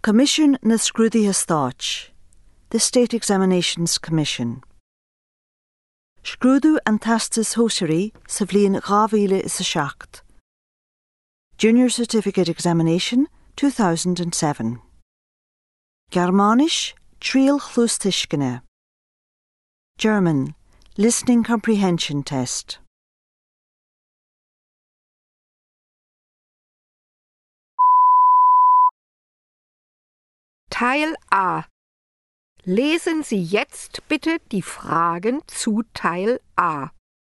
Commission na Scrúdaithe Stáit, the State Examinations Commission. Scrúdú an tastas hóisirí sa bhliain 2007. Junior Certificate Examination 2007. Germánis tríal chlústaiscine. German Listening Comprehension Test. Teil A. Lesen Sie jetzt bitte die Fragen zu Teil A.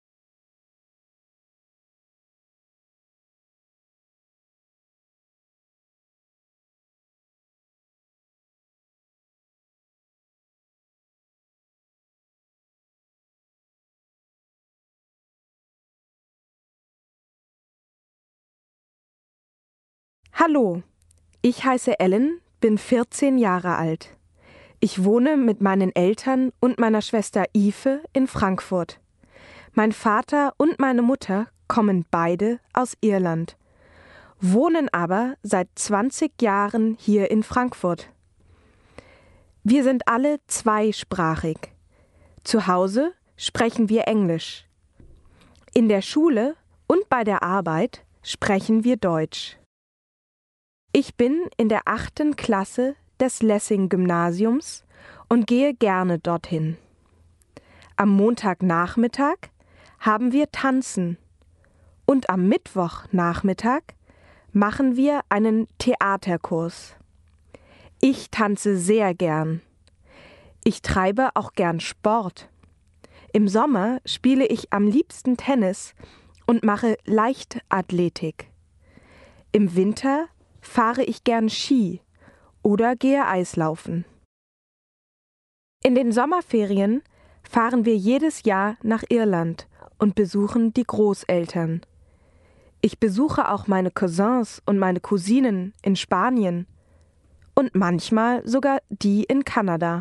Hallo, ich heiße Ellen, bin 14 Jahre alt. Ich wohne mit meinen Eltern und meiner Schwester Ive in Frankfurt. Mein Vater und meine Mutter kommen beide aus Irland, wohnen aber seit 20 Jahren hier in Frankfurt. Wir sind alle zweisprachig. Zu Hause sprechen wir Englisch. In der Schule und bei der Arbeit sprechen wir Deutsch. Ich bin in der 8. Klasse des Lessing-Gymnasiums und gehe gerne dorthin. Am Montagnachmittag haben wir Tanzen und am Mittwochnachmittag machen wir einen Theaterkurs. Ich tanze sehr gern. Ich treibe auch gern Sport. Im Sommer spiele ich am liebsten Tennis und mache Leichtathletik. Im Winter fahre ich gern Ski oder gehe Eislaufen. In den Sommerferien fahren wir jedes Jahr nach Irland und besuchen die Großeltern. Ich besuche auch meine Cousins und meine Cousinen in Spanien und manchmal sogar die in Kanada.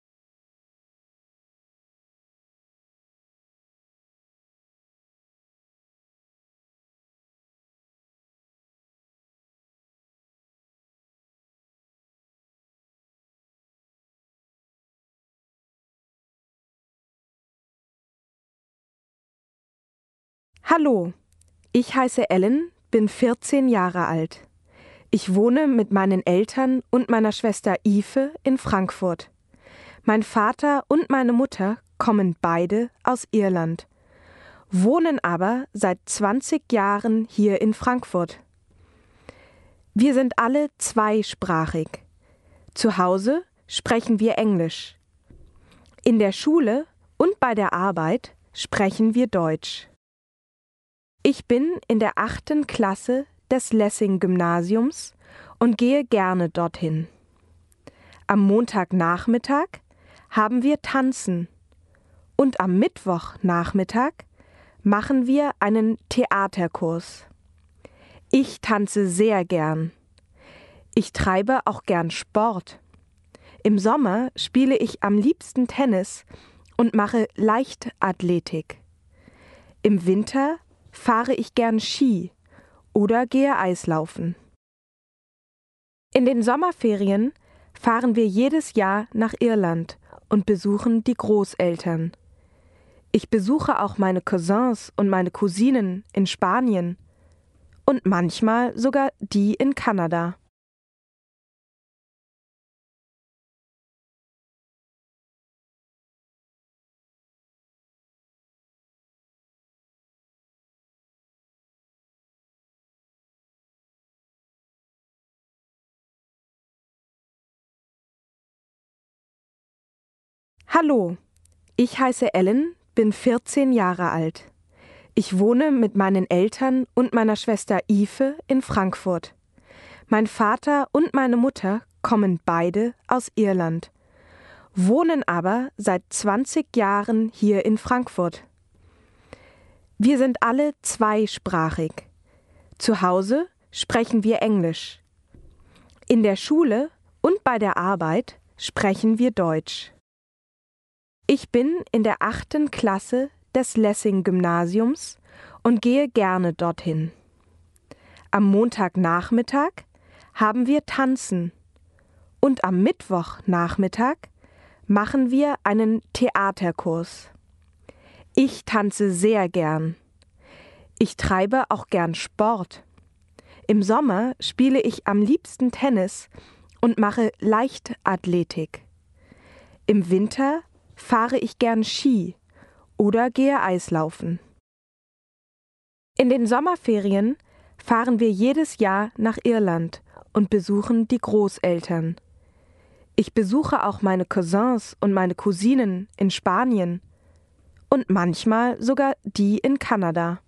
Hallo, ich heiße Ellen, bin 14 Jahre alt. Ich wohne mit meinen Eltern und meiner Schwester Ive in Frankfurt. Mein Vater und meine Mutter kommen beide aus Irland, wohnen aber seit 20 Jahren hier in Frankfurt. Wir sind alle zweisprachig. Zu Hause sprechen wir Englisch. In der Schule und bei der Arbeit sprechen wir Deutsch. Ich bin in der 8. Klasse des Lessing-Gymnasiums und gehe gerne dorthin. Am Montagnachmittag haben wir Tanzen und am Mittwochnachmittag machen wir einen Theaterkurs. Ich tanze sehr gern. Ich treibe auch gern Sport. Im Sommer spiele ich am liebsten Tennis und mache Leichtathletik. Im Winter fahre ich gern Ski oder gehe Eislaufen. In den Sommerferien fahren wir jedes Jahr nach Irland und besuchen die Großeltern. Ich besuche auch meine Cousins und meine Cousinen in Spanien und manchmal sogar die in Kanada. Hallo, ich heiße Ellen, bin 14 Jahre alt. Ich wohne mit meinen Eltern und meiner Schwester Ive in Frankfurt. Mein Vater und meine Mutter kommen beide aus Irland, wohnen aber seit 20 Jahren hier in Frankfurt. Wir sind alle zweisprachig. Zu Hause sprechen wir Englisch. In der Schule und bei der Arbeit sprechen wir Deutsch. Ich bin in der 8. Klasse des Lessing-Gymnasiums und gehe gerne dorthin. Am Montagnachmittag haben wir Tanzen Und am Mittwochnachmittag machen wir einen Theaterkurs. Ich tanze sehr gern. Ich treibe auch gern Sport. Im Sommer spiele ich am liebsten Tennis und mache Leichtathletik. Im Winter fahre ich gern Ski oder gehe Eislaufen. In den Sommerferien fahren wir jedes Jahr nach Irland und besuchen die Großeltern. Ich besuche auch meine Cousins und meine Cousinen in Spanien und manchmal sogar die in Kanada.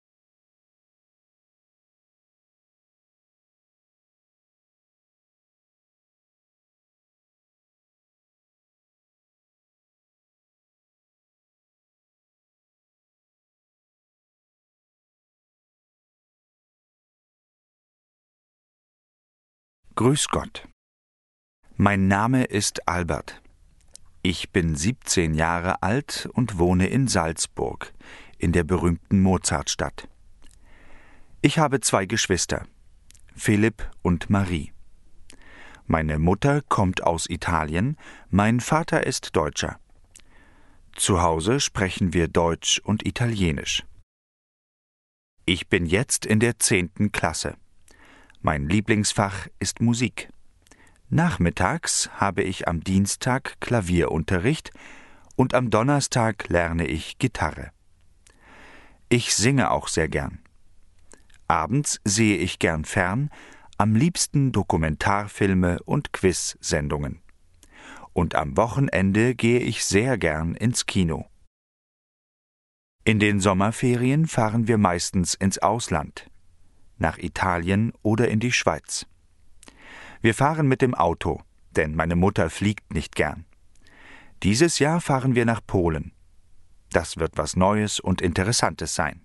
Grüß Gott. Mein Name ist Albert. Ich bin 17 Jahre alt und wohne in Salzburg, in der berühmten Mozartstadt. Ich habe 2 Geschwister, Philipp und Marie. Meine Mutter kommt aus Italien, mein Vater ist Deutscher. Zu Hause sprechen wir Deutsch und Italienisch. Ich bin jetzt in der 10. Klasse. Mein Lieblingsfach ist Musik. Nachmittags habe ich am Dienstag Klavierunterricht und am Donnerstag lerne ich Gitarre. Ich singe auch sehr gern. Abends sehe ich gern fern, am liebsten Dokumentarfilme und Quiz-Sendungen. Und am Wochenende gehe ich sehr gern ins Kino. In den Sommerferien fahren wir meistens ins Ausland, nach Italien oder in die Schweiz. Wir fahren mit dem Auto, denn meine Mutter fliegt nicht gern. Dieses Jahr fahren wir nach Polen. Das wird was Neues und Interessantes sein.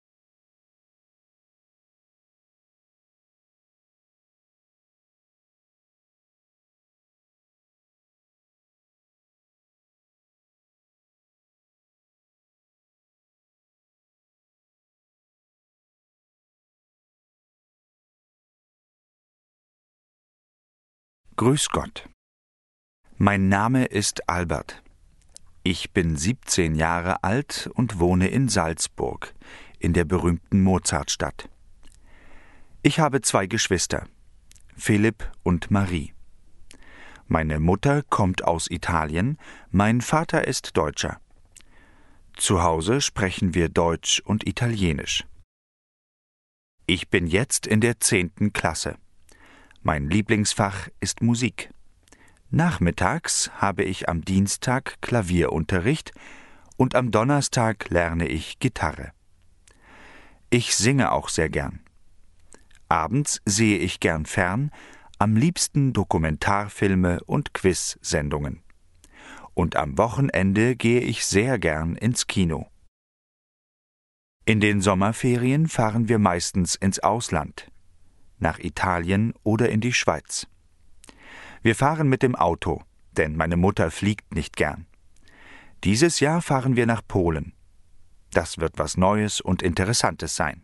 Grüß Gott. Mein Name ist Albert. Ich bin 17 Jahre alt und wohne in Salzburg, in der berühmten Mozartstadt. Ich habe 2 Geschwister, Philipp und Marie. Meine Mutter kommt aus Italien, mein Vater ist Deutscher. Zu Hause sprechen wir Deutsch und Italienisch. Ich bin jetzt in der 10. Klasse. Mein Lieblingsfach ist Musik. Nachmittags habe ich am Dienstag Klavierunterricht und am Donnerstag lerne ich Gitarre. Ich singe auch sehr gern. Abends sehe ich gern fern, am liebsten Dokumentarfilme und Quiz-Sendungen. Und am Wochenende gehe ich sehr gern ins Kino. In den Sommerferien fahren wir meistens ins Ausland, nach Italien oder in die Schweiz. Wir fahren mit dem Auto, denn meine Mutter fliegt nicht gern. Dieses Jahr fahren wir nach Polen. Das wird was Neues und Interessantes sein.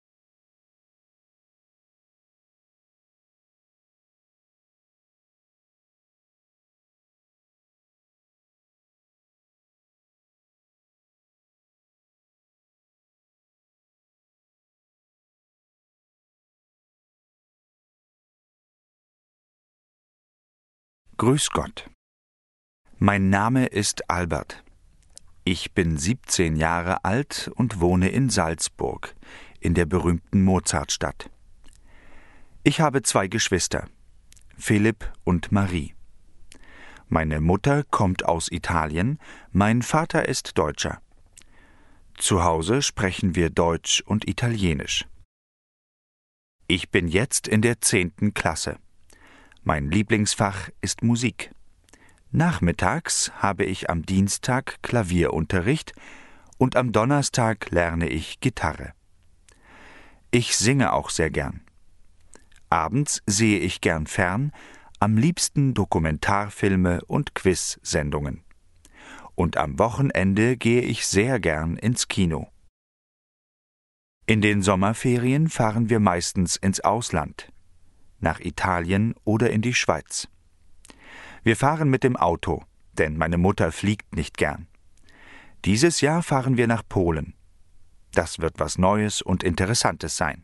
Grüß Gott. Mein Name ist Albert. Ich bin 17 Jahre alt und wohne in Salzburg, in der berühmten Mozartstadt. Ich habe 2 Geschwister, Philipp und Marie. Meine Mutter kommt aus Italien, mein Vater ist Deutscher. Zu Hause sprechen wir Deutsch und Italienisch. Ich bin jetzt in der 10. Klasse. Mein Lieblingsfach ist Musik. Nachmittags habe ich am Dienstag Klavierunterricht und am Donnerstag lerne ich Gitarre. Ich singe auch sehr gern. Abends sehe ich gern fern, am liebsten Dokumentarfilme und Quiz-Sendungen. Und am Wochenende gehe ich sehr gern ins Kino. In den Sommerferien fahren wir meistens ins Ausland, nach Italien oder in die Schweiz. Wir fahren mit dem Auto, denn meine Mutter fliegt nicht gern. Dieses Jahr fahren wir nach Polen. Das wird was Neues und Interessantes sein.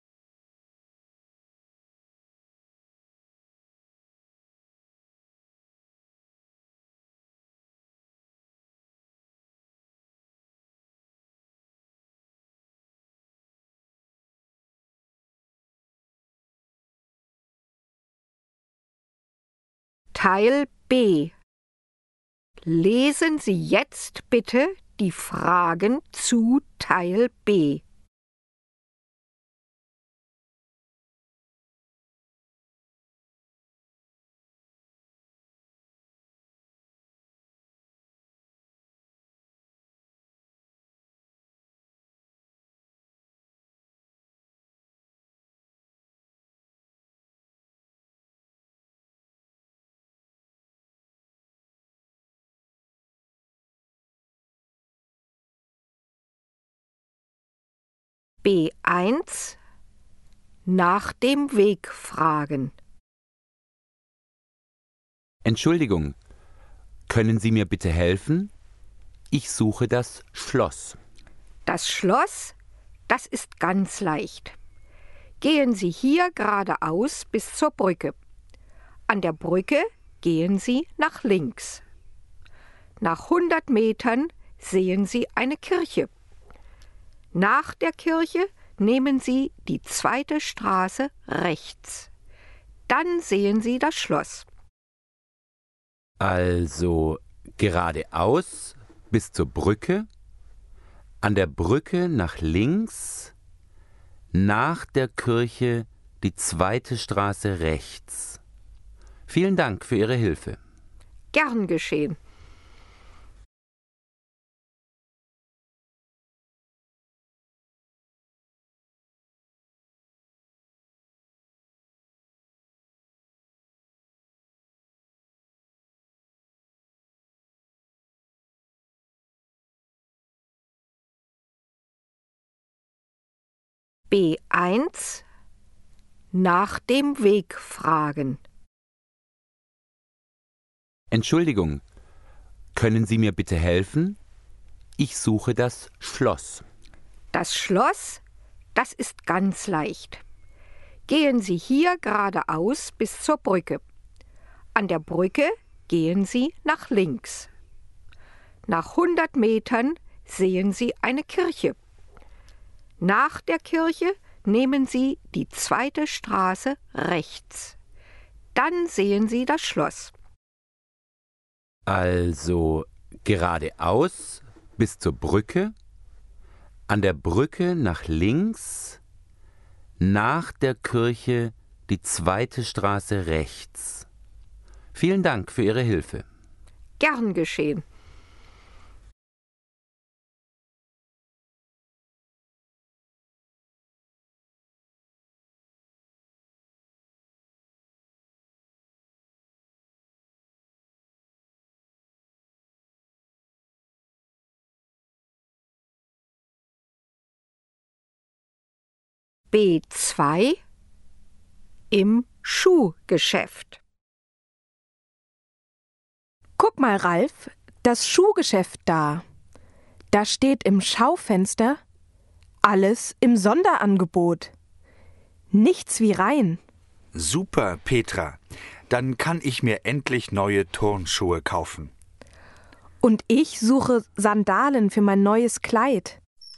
Teil B. Lesen Sie jetzt bitte die Fragen zu Teil B. B1 Nach dem Weg fragen. Entschuldigung, können Sie mir bitte helfen? Ich suche das Schloss. Das Schloss, das ist ganz leicht. Gehen Sie hier geradeaus bis zur Brücke. An der Brücke gehen Sie nach links. Nach 100 Metern sehen Sie eine Kirche. Nach der Kirche nehmen Sie die zweite Straße rechts. Dann sehen Sie das Schloss. Also geradeaus bis zur Brücke, an der Brücke nach links, nach der Kirche die zweite Straße rechts. Vielen Dank für Ihre Hilfe. Gern geschehen. B1 Nach dem Weg fragen. Entschuldigung, können Sie mir bitte helfen? Ich suche das Schloss. Das Schloss, das ist ganz leicht. Gehen Sie hier geradeaus bis zur Brücke. An der Brücke gehen Sie nach links. Nach 100 Metern sehen Sie eine Kirche. Nach der Kirche nehmen Sie die zweite Straße rechts. Dann sehen Sie das Schloss. Also geradeaus bis zur Brücke, an der Brücke nach links, nach der Kirche die zweite Straße rechts. Vielen Dank für Ihre Hilfe. Gern geschehen. B2 Im Schuhgeschäft. Guck mal, Ralf, das Schuhgeschäft da. Da steht im Schaufenster alles im Sonderangebot. Nichts wie rein. Super, Petra. Dann kann ich mir endlich neue Turnschuhe kaufen. Und ich suche Sandalen für mein neues Kleid.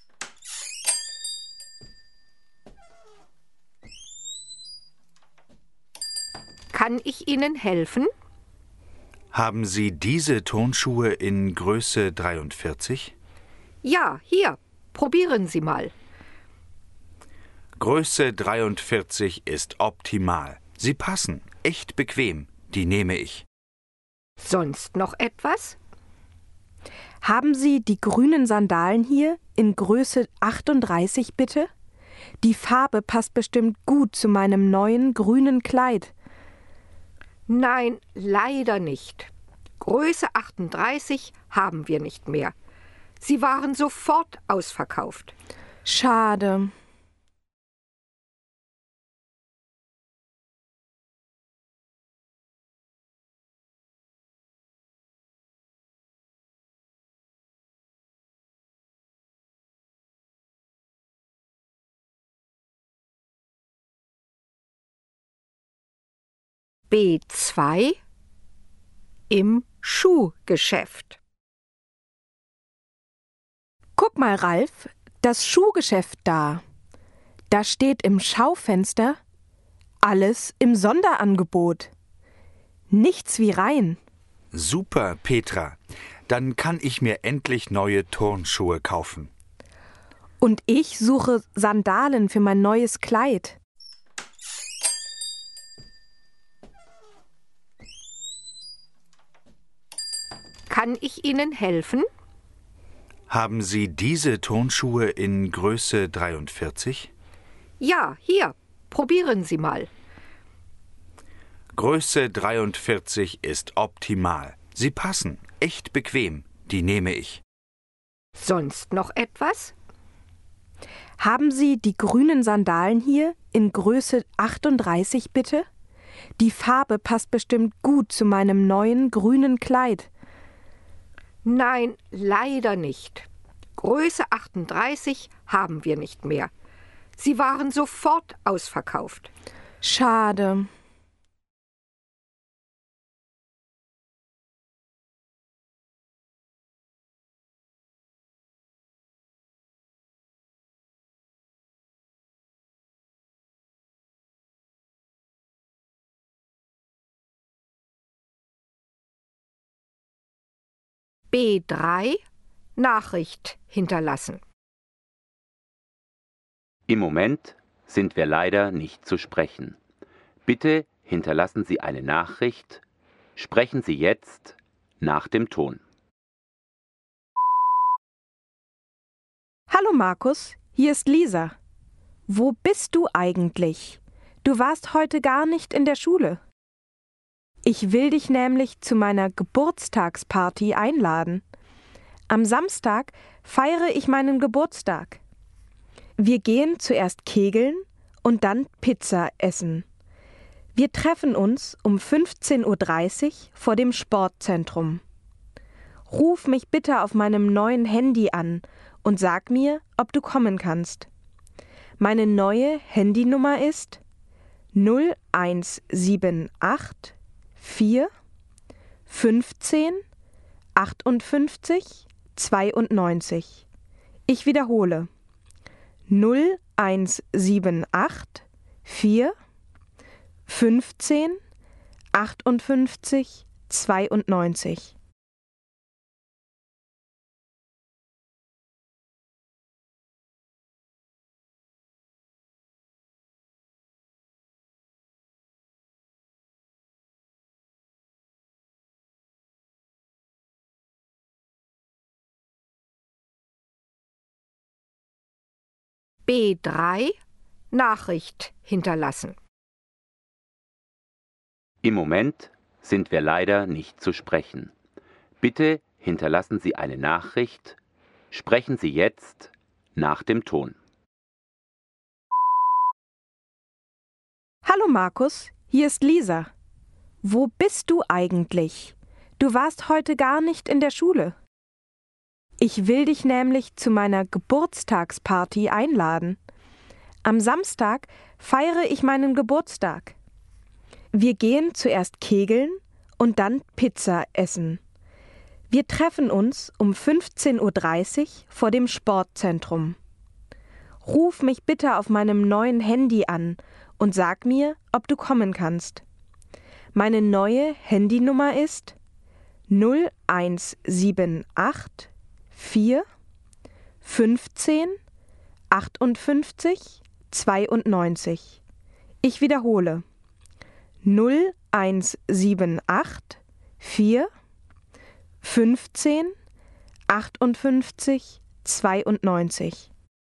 Kann ich Ihnen helfen? Haben Sie diese Turnschuhe in Größe 43? Ja, hier, probieren Sie mal. Größe 43 ist optimal. Sie passen, echt bequem. Die nehme ich. Sonst noch etwas? Haben Sie die grünen Sandalen hier in Größe 38 bitte? Die Farbe passt bestimmt gut zu meinem neuen grünen Kleid. Nein, leider nicht. Größe 38 haben wir nicht mehr. Sie waren sofort ausverkauft. Schade. B2 im Schuhgeschäft. Guck mal, Ralf, das Schuhgeschäft da. Da steht im Schaufenster alles im Sonderangebot. Nichts wie rein. Super, Petra. Dann kann ich mir endlich neue Turnschuhe kaufen. Und ich suche Sandalen für mein neues Kleid. Kann ich Ihnen helfen? Haben Sie diese Turnschuhe in Größe 43? Ja, hier, probieren Sie mal. Größe 43 ist optimal. Sie passen, echt bequem. Die nehme ich. Sonst noch etwas? Haben Sie die grünen Sandalen hier in Größe 38 bitte? Die Farbe passt bestimmt gut zu meinem neuen grünen Kleid. Nein, leider nicht. Größe 38 haben wir nicht mehr. Sie waren sofort ausverkauft. Schade. B3 Nachricht hinterlassen. Im Moment sind wir leider nicht zu sprechen. Bitte hinterlassen Sie eine Nachricht. Sprechen Sie jetzt nach dem Ton. Hallo Markus, hier ist Lisa. Wo bist du eigentlich? Du warst heute gar nicht in der Schule. Ich will dich nämlich zu meiner Geburtstagsparty einladen. Am Samstag feiere ich meinen Geburtstag. Wir gehen zuerst kegeln und dann Pizza essen. Wir treffen uns um 15:30 Uhr vor dem Sportzentrum. Ruf mich bitte auf meinem neuen Handy an und sag mir, ob du kommen kannst. Meine neue Handynummer ist 0178 4 15 58 92. Ich wiederhole. 0178 4 15 58 92. B3 Nachricht hinterlassen. Im Moment sind wir leider nicht zu sprechen. Bitte hinterlassen Sie eine Nachricht. Sprechen Sie jetzt nach dem Ton. Hallo Markus, hier ist Lisa. Wo bist du eigentlich? Du warst heute gar nicht in der Schule. Ich will dich nämlich zu meiner Geburtstagsparty einladen. Am Samstag feiere ich meinen Geburtstag. Wir gehen zuerst kegeln und dann Pizza essen. Wir treffen uns um 15:30 Uhr vor dem Sportzentrum. Ruf mich bitte auf meinem neuen Handy an und sag mir, ob du kommen kannst. Meine neue Handynummer ist 0178 4 15 58 92. Ich wiederhole. 0178 4 15 58 92.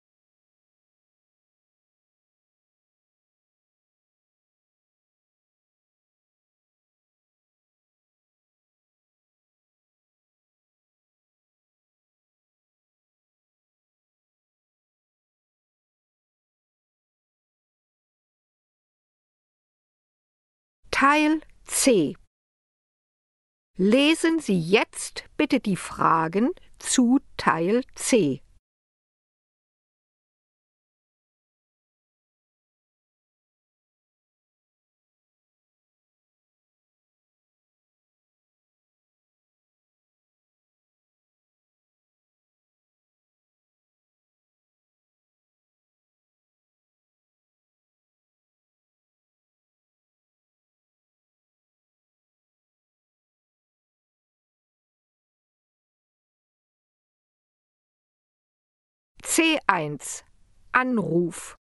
Teil C. Lesen Sie jetzt bitte die Fragen zu Teil C. C1 Anruf.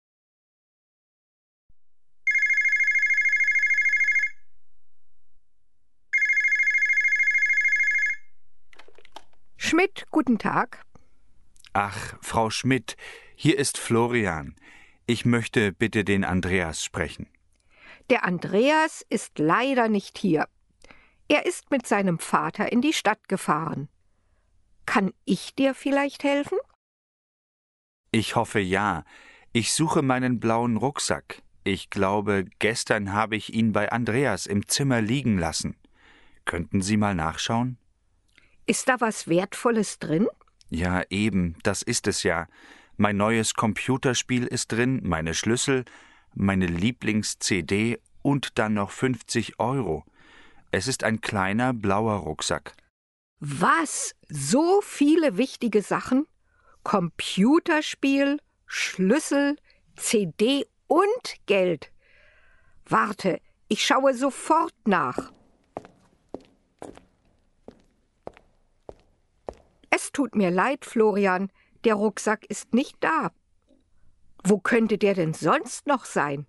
Schmidt, guten Tag. Ach, Frau Schmidt, hier ist Florian. Ich möchte bitte den Andreas sprechen. Der Andreas ist leider nicht hier. Er ist mit seinem Vater in die Stadt gefahren. Kann ich dir vielleicht helfen? Ich hoffe ja. Ich suche meinen blauen Rucksack. Ich glaube, gestern habe ich ihn bei Andreas im Zimmer liegen lassen. Könnten Sie mal nachschauen? Ist da was Wertvolles drin? Ja, eben, das ist es ja. Mein neues Computerspiel ist drin, meine Schlüssel, meine Lieblings-CD und dann noch 50 €. Es ist ein kleiner blauer Rucksack. Was? So viele wichtige Sachen? Computerspiel, Schlüssel, CD und Geld. Warte, ich schaue sofort nach. Es tut mir leid, Florian, der Rucksack ist nicht da. Wo könnte der denn sonst noch sein?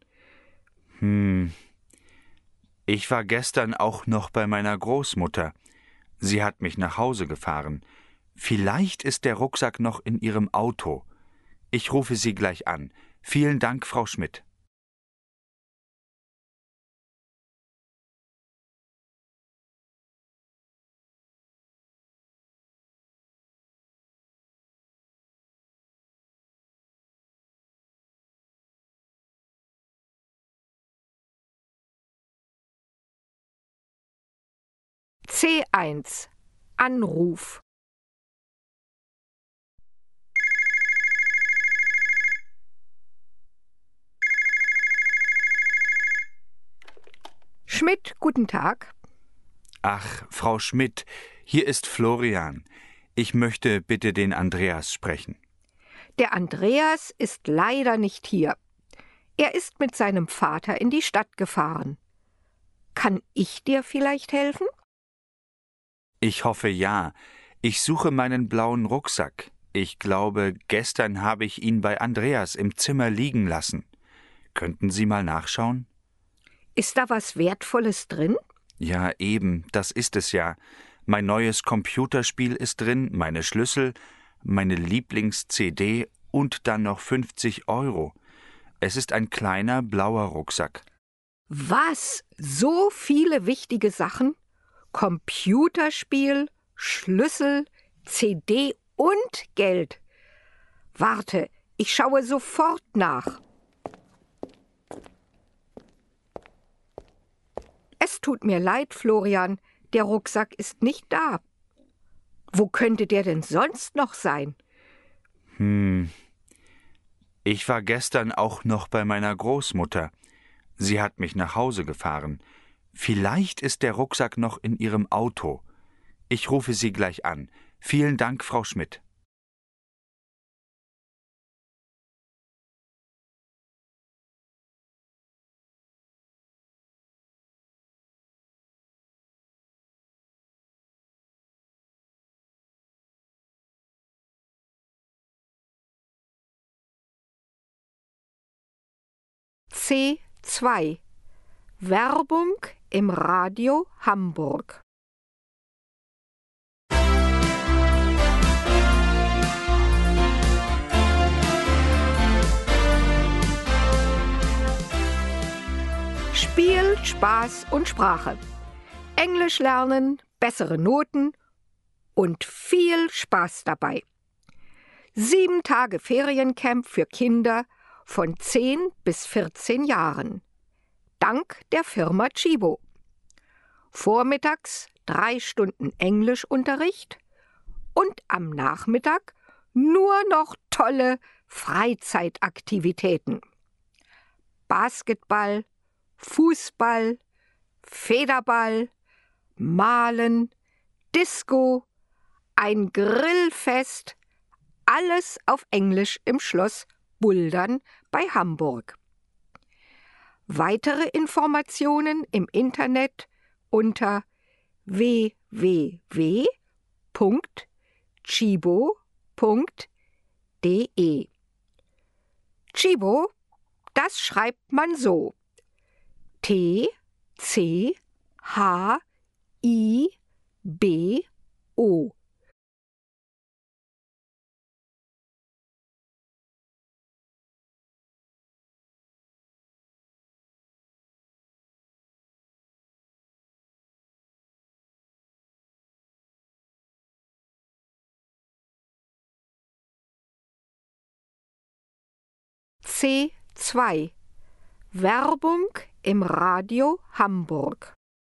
Ich war gestern auch noch bei meiner Großmutter. Sie hat mich nach Hause gefahren. Vielleicht ist der Rucksack noch in ihrem Auto. Ich rufe Sie gleich an. Vielen Dank, Frau Schmidt. C1 Anruf. Schmidt, guten Tag. Ach, Frau Schmidt, hier ist Florian. Ich möchte bitte den Andreas sprechen. Der Andreas ist leider nicht hier. Er ist mit seinem Vater in die Stadt gefahren. Kann ich dir vielleicht helfen? Ich hoffe ja. Ich suche meinen blauen Rucksack. Ich glaube, gestern habe ich ihn bei Andreas im Zimmer liegen lassen. Könnten Sie mal nachschauen? Ist da was Wertvolles drin? Ja, eben, das ist es ja. Mein neues Computerspiel ist drin, meine Schlüssel, meine Lieblings-CD und dann noch 50 €. Es ist ein kleiner blauer Rucksack. Was? So viele wichtige Sachen? Computerspiel, Schlüssel, CD und Geld. Warte, ich schaue sofort nach. Es tut mir leid, Florian, der Rucksack ist nicht da. Wo könnte der denn sonst noch sein? Ich war gestern auch noch bei meiner Großmutter. Sie hat mich nach Hause gefahren. Vielleicht ist der Rucksack noch in ihrem Auto. Ich rufe Sie gleich an. Vielen Dank, Frau Schmidt. C2 Werbung im Radio Hamburg. Spiel, Spaß und Sprache. Englisch lernen, bessere Noten und viel Spaß dabei. 7 Tage Feriencamp für Kinder von 10 bis 14 Jahren. Dank der Firma Chibo. Vormittags 3 Stunden Englischunterricht und am Nachmittag nur noch tolle Freizeitaktivitäten. Basketball, Fußball, Federball, Malen, Disco, ein Grillfest, alles auf Englisch im Schloss Buldern bei Hamburg. Weitere Informationen im Internet unter www.chibo.de Chibo, das schreibt man so. T-C-H-I-B-O. C2. Werbung im Radio Hamburg.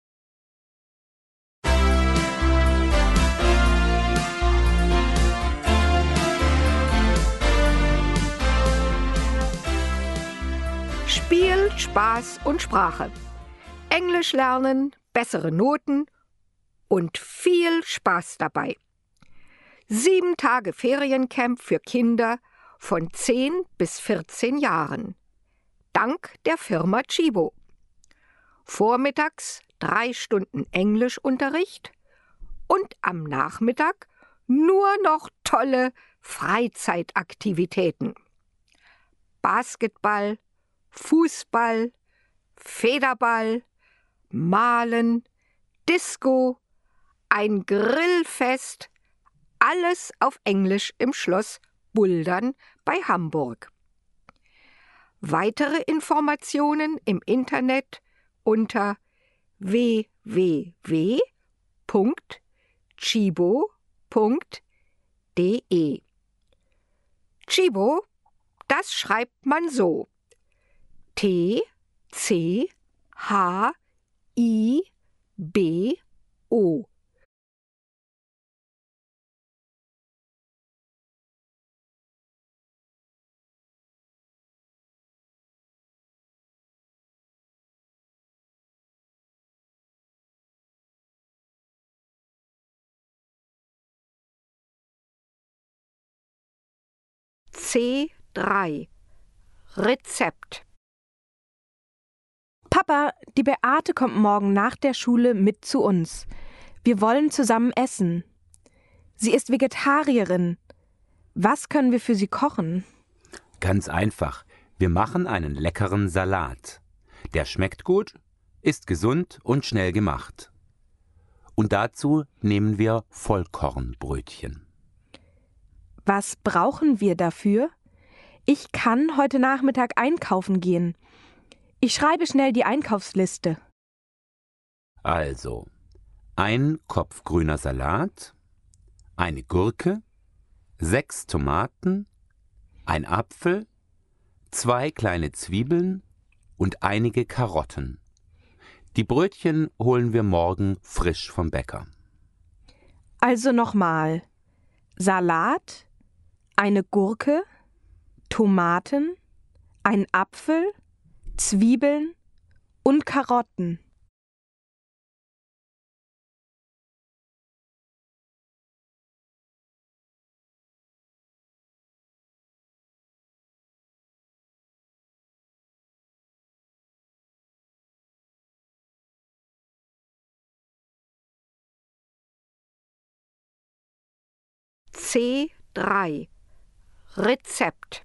Spiel, Spaß und Sprache. Englisch lernen, bessere Noten und viel Spaß dabei. 7 Tage Feriencamp für Kinder von 10 bis 14 Jahren. Dank der Firma Chibo. Vormittags 3 Stunden Englischunterricht und am Nachmittag nur noch tolle Freizeitaktivitäten. Basketball, Fußball, Federball, Malen, Disco, ein Grillfest, alles auf Englisch im Schloss Buldern bei Hamburg. Weitere Informationen im Internet unter www.chibo.de. Chibo, das schreibt man so. T-C-H-I-B-O. C3. Rezept. Papa, die Beate kommt morgen nach der Schule mit zu uns. Wir wollen zusammen essen. Sie ist Vegetarierin. Was können wir für sie kochen? Ganz einfach. Wir machen einen leckeren Salat. Der schmeckt gut, ist gesund und schnell gemacht. Und dazu nehmen wir Vollkornbrötchen. Was brauchen wir dafür? Ich kann heute Nachmittag einkaufen gehen. Ich schreibe schnell die Einkaufsliste. Also, ein Kopf grüner Salat, eine Gurke, 6 Tomaten, ein Apfel, 2 kleine Zwiebeln und einige Karotten. Die Brötchen holen wir morgen frisch vom Bäcker. Also nochmal. Salat, eine Gurke, Tomaten, ein Apfel, Zwiebeln und Karotten. C3. Rezept.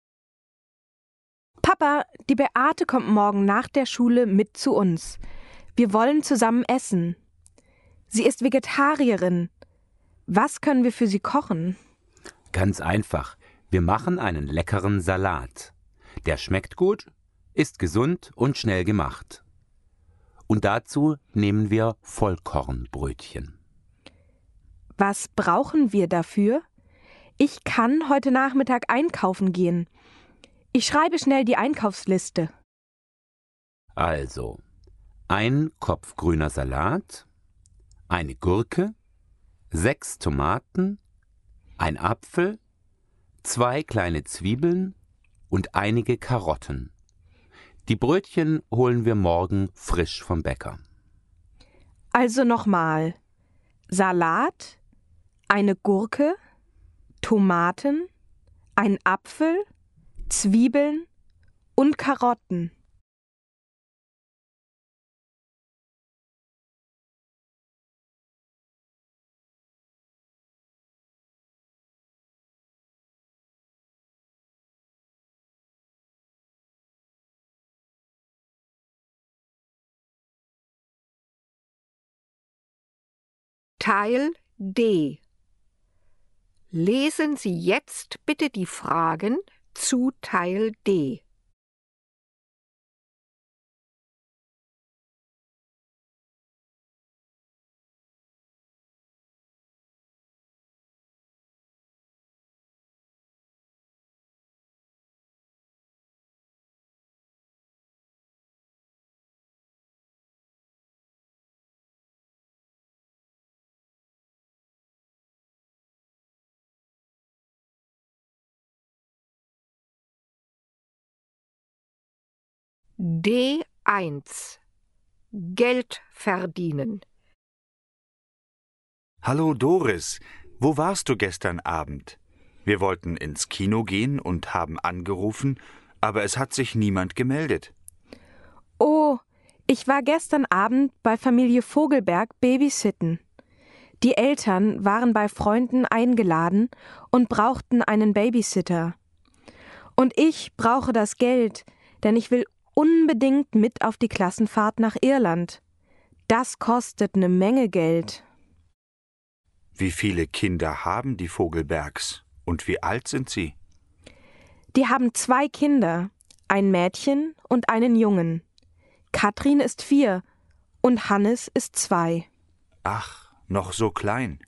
Papa, die Beate kommt morgen nach der Schule mit zu uns. Wir wollen zusammen essen. Sie ist Vegetarierin. Was können wir für sie kochen? Ganz einfach. Wir machen einen leckeren Salat. Der schmeckt gut, ist gesund und schnell gemacht. Und dazu nehmen wir Vollkornbrötchen. Was brauchen wir dafür? Ich kann heute Nachmittag einkaufen gehen. Ich schreibe schnell die Einkaufsliste. Also, ein Kopf grüner Salat, eine Gurke, 6 Tomaten, ein Apfel, 2 kleine Zwiebeln und einige Karotten. Die Brötchen holen wir morgen frisch vom Bäcker. Also nochmal. Salat, eine Gurke, Tomaten, ein Apfel, Zwiebeln und Karotten. Teil D. Lesen Sie jetzt bitte die Fragen zu Teil D. D1. Geld verdienen. Hallo Doris, wo warst du gestern Abend? Wir wollten ins Kino gehen und haben angerufen, aber es hat sich niemand gemeldet. Oh, ich war gestern Abend bei Familie Vogelberg babysitten. Die Eltern waren bei Freunden eingeladen und brauchten einen Babysitter. Und ich brauche das Geld, denn ich will unbedingt mit auf die Klassenfahrt nach Irland. Das kostet eine Menge Geld. Wie viele Kinder haben die Vogelbergs und wie alt sind sie? Die haben 2 Kinder, ein Mädchen und einen Jungen. Katrin ist 4 und Hannes ist 2. Ach, noch so klein.